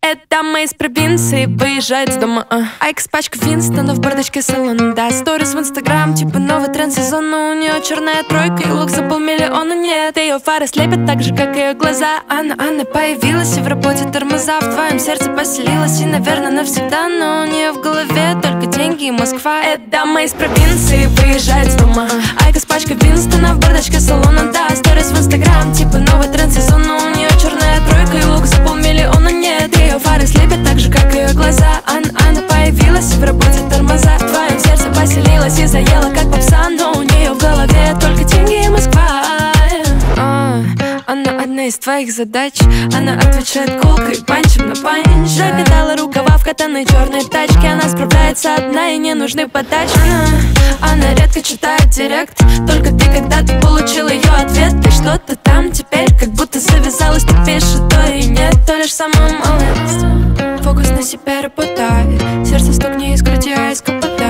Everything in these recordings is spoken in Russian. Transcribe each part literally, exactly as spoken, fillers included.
Эта дама из провинции выезжает с дома, а Айкос пачка Винстона в бардачке салона. Да, сторис в инстаграм, типа новый тренд сезона. У нее черная тройка и лук за полмиллиона. Нет, ее фары слепят так же, как ее глаза. Анна, Анна появилась и в работе тормоза. В твоем сердце поселилась и, наверное, навсегда. Но у нее в голове только деньги и Москва. Эта дама из провинции выезжает с дома, а Айкос пачка Винстона в бардачке салона. Да, сторис в инстаграм, типа новый тренд сезона. У нее черная тройка и лук за полмиллиона. Нет, ее фары слепят так же, как ее глаза. Анна, Анна появилась и в работе тормоза. В твоем сердце поселилась и заела, как попса. Но у нее в голове только деньги и Москва. а, Она одна из твоих задач. Она отвечает колкой, панчем на панч. Закатала рукава в катаной черной тачке. Она справляется одна и не нужны подачи. Она, она редко читает директ. Только ты когда-то получил ее ответ. И что-то там теперь как будто завязалось. Ты пишешь то и нет, то лишь самая малость. Фокус на себе работает. Сердце стукни из груди, а из капота.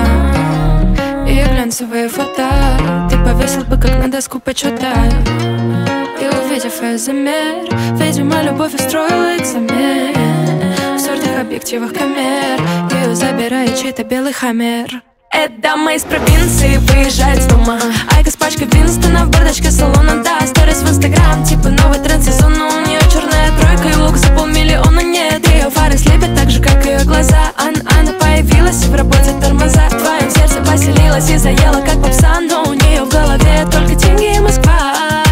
И глянцевые фото ты повесил бы как на доску почета. И увидев ее замер, видимо, любовь устроила экзамен. В сортах объективах камер ее забирает чей-то белый хаммер. Эта дама из провинции выезжает с дома, Айкос пачка Винстона в бардачке салона. Да, сторис в инстаграм, типа новый тренд сезона. У нее черная тройка и лук за полмиллиона. Нет, ее фары слепят так же, как ее глаза. Анна, Анна появилась и в работе тормоза. В твоем сердце поселилась и заела, как попса. Но у нее в голове только деньги и Москва.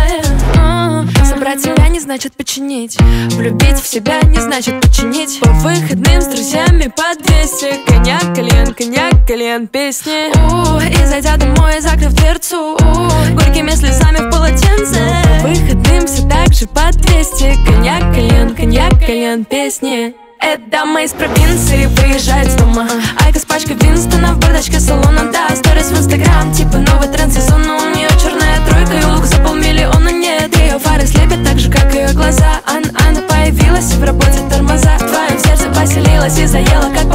Собрать себя не значит починить. Влюбить в себя не значит починить. По выходным с друзьями по двести. Коньяк, кальян, коньяк, кальян, песни. У, и зайдя домой, закрыв дверцу, у, горькими слезами в полотенце. По выходным все так же по двести. Коньяк, кальян, коньяк, кальян, песни. Эта дама из провинции выезжает с дома, Айкос пачка Винстона в бардачке салона. Да, сторис в инстаграм, типа новый тренд сезона. У нее черная тройка и лук за полмиллиона. Нет, ее фары слепят так же, как ее глаза. Анна, Анна появилась и в работе тормоза. В твоем сердце поселилась и заела, как